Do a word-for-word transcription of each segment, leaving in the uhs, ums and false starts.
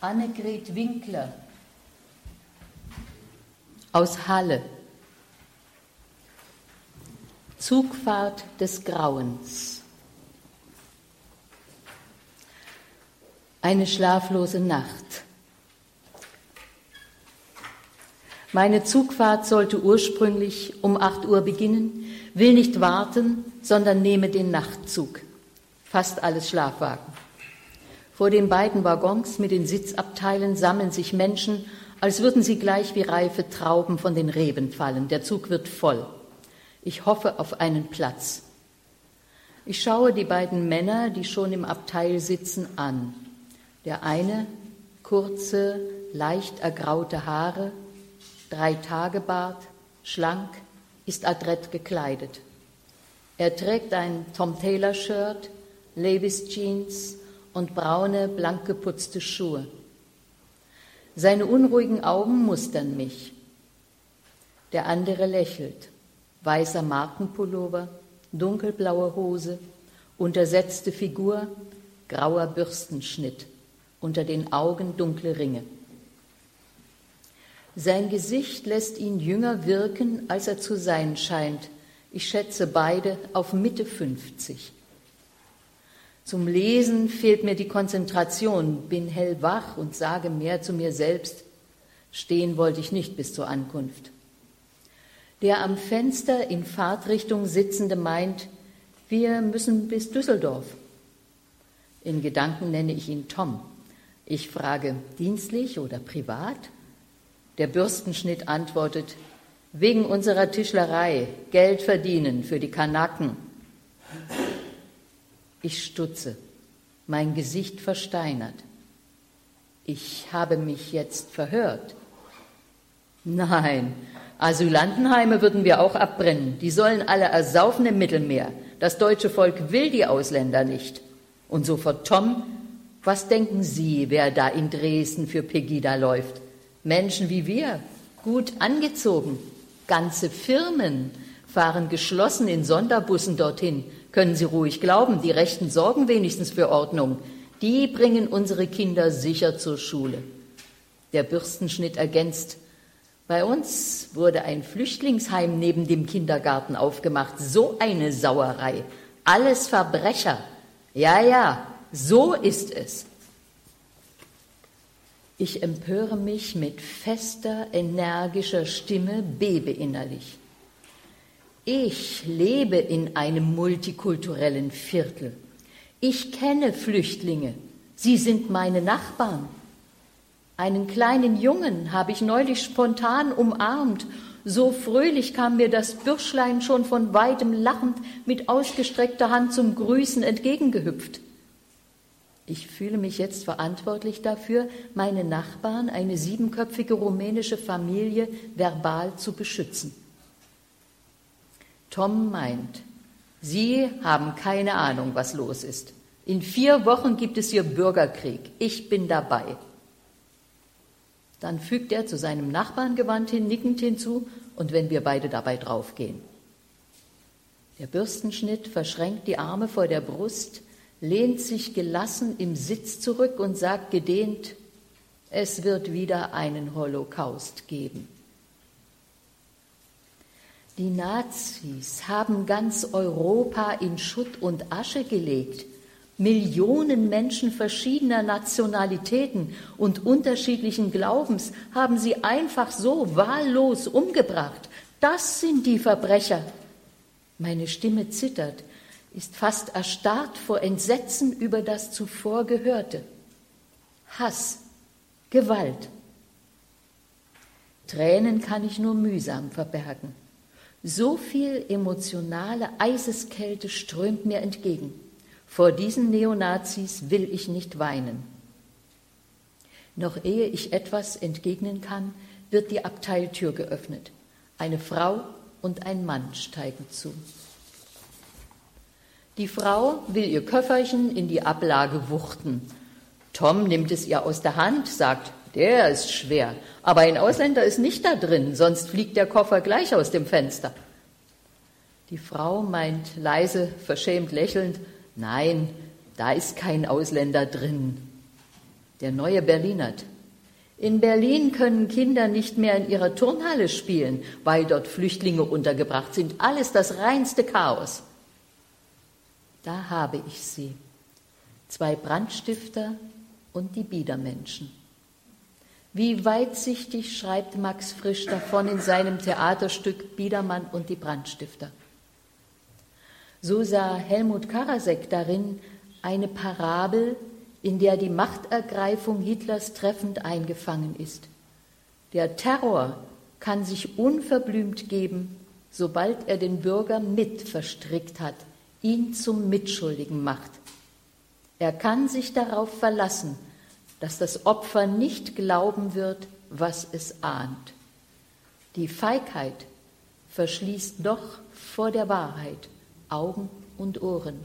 Annegret Winkler aus Halle. Zugfahrt des Grauens. Eine schlaflose Nacht. Meine Zugfahrt sollte ursprünglich um acht Uhr beginnen, will nicht warten, sondern nehme den Nachtzug. Fast alles Schlafwagen. Vor den beiden Waggons mit den Sitzabteilen sammeln sich Menschen, als würden sie gleich wie reife Trauben von den Reben fallen. Der Zug wird voll. Ich hoffe auf einen Platz. Ich schaue die beiden Männer, die schon im Abteil sitzen, an. Der eine, kurze, leicht ergraute Haare, Drei-Tage-Bart, schlank, ist adrett gekleidet. Er trägt ein Tom Taylor-Shirt, Levi's Jeans und braune, blank geputzte Schuhe. Seine unruhigen Augen mustern mich. Der andere lächelt. Weißer Markenpullover, dunkelblaue Hose, untersetzte Figur, grauer Bürstenschnitt, unter den Augen dunkle Ringe. Sein Gesicht lässt ihn jünger wirken, als er zu sein scheint. Ich schätze beide auf Mitte fünfzig. Zum Lesen fehlt mir die Konzentration, bin hellwach und sage mehr zu mir selbst. Stehen wollte ich nicht bis zur Ankunft. Der am Fenster in Fahrtrichtung Sitzende meint, wir müssen bis Düsseldorf. In Gedanken nenne ich ihn Tom. Ich frage, dienstlich oder privat? Der Bürstenschnitt antwortet, wegen unserer Tischlerei, Geld verdienen für die Kanaken. Ich stutze, mein Gesicht versteinert. Ich habe mich jetzt verhört. Nein, Asylantenheime würden wir auch abbrennen. Die sollen alle ersaufen im Mittelmeer. Das deutsche Volk will die Ausländer nicht. Und sofort Tom, was denken Sie, wer da in Dresden für Pegida läuft? Menschen wie wir, gut angezogen. Ganze Firmen fahren geschlossen in Sonderbussen dorthin. Können Sie ruhig glauben, die Rechten sorgen wenigstens für Ordnung. Die bringen unsere Kinder sicher zur Schule. Der Bürstenschnitt ergänzt, bei uns wurde ein Flüchtlingsheim neben dem Kindergarten aufgemacht. So eine Sauerei. Alles Verbrecher. Ja, ja, so ist es. Ich empöre mich mit fester, energischer Stimme, bebe innerlich. Ich lebe in einem multikulturellen Viertel. Ich kenne Flüchtlinge. Sie sind meine Nachbarn. Einen kleinen Jungen habe ich neulich spontan umarmt. So fröhlich kam mir das Bürschlein schon von weitem lachend mit ausgestreckter Hand zum Grüßen entgegengehüpft. Ich fühle mich jetzt verantwortlich dafür, meine Nachbarn, eine siebenköpfige rumänische Familie, verbal zu beschützen. Tom meint, Sie haben keine Ahnung, was los ist. In vier Wochen gibt es hier Bürgerkrieg. Ich bin dabei. Dann fügt er zu seinem Nachbarn gewandt hin, nickend hinzu, und wenn wir beide dabei draufgehen. Der Bürstenschnitt verschränkt die Arme vor der Brust, lehnt sich gelassen im Sitz zurück und sagt gedehnt, es wird wieder einen Holocaust geben. Die Nazis haben ganz Europa in Schutt und Asche gelegt. Millionen Menschen verschiedener Nationalitäten und unterschiedlichen Glaubens haben sie einfach so wahllos umgebracht. Das sind die Verbrecher. Meine Stimme zittert, ist fast erstarrt vor Entsetzen über das zuvor Gehörte. Hass, Gewalt. Tränen kann ich nur mühsam verbergen. So viel emotionale Eiseskälte strömt mir entgegen. Vor diesen Neonazis will ich nicht weinen. Noch ehe ich etwas entgegnen kann, wird die Abteiltür geöffnet. Eine Frau und ein Mann steigen zu. Die Frau will ihr Köfferchen in die Ablage wuchten. Tom nimmt es ihr aus der Hand, sagt, der ist schwer, aber ein Ausländer ist nicht da drin, sonst fliegt der Koffer gleich aus dem Fenster. Die Frau meint leise, verschämt lächelnd, nein, da ist kein Ausländer drin. Der neue Berlinert. In Berlin können Kinder nicht mehr in ihrer Turnhalle spielen, weil dort Flüchtlinge untergebracht sind. Alles das reinste Chaos. Da habe ich sie. Zwei Brandstifter und die Biedermenschen. Wie weitsichtig schreibt Max Frisch davon in seinem Theaterstück Biedermann und die Brandstifter. So sah Helmut Karasek darin eine Parabel, in der die Machtergreifung Hitlers treffend eingefangen ist. Der Terror kann sich unverblümt geben, sobald er den Bürger mit verstrickt hat, ihn zum Mitschuldigen macht. Er kann sich darauf verlassen, dass das Opfer nicht glauben wird, was es ahnt. Die Feigheit verschließt doch vor der Wahrheit Augen und Ohren.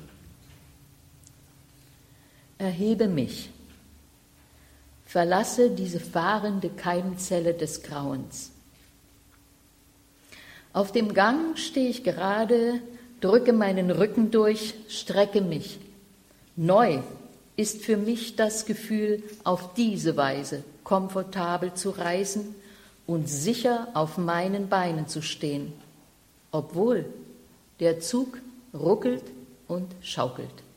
Erhebe mich, verlasse diese fahrende Keimzelle des Grauens. Auf dem Gang stehe ich gerade, drücke meinen Rücken durch, strecke mich. Neu ist für mich das Gefühl, auf diese Weise komfortabel zu reisen und sicher auf meinen Beinen zu stehen, obwohl der Zug ruckelt und schaukelt.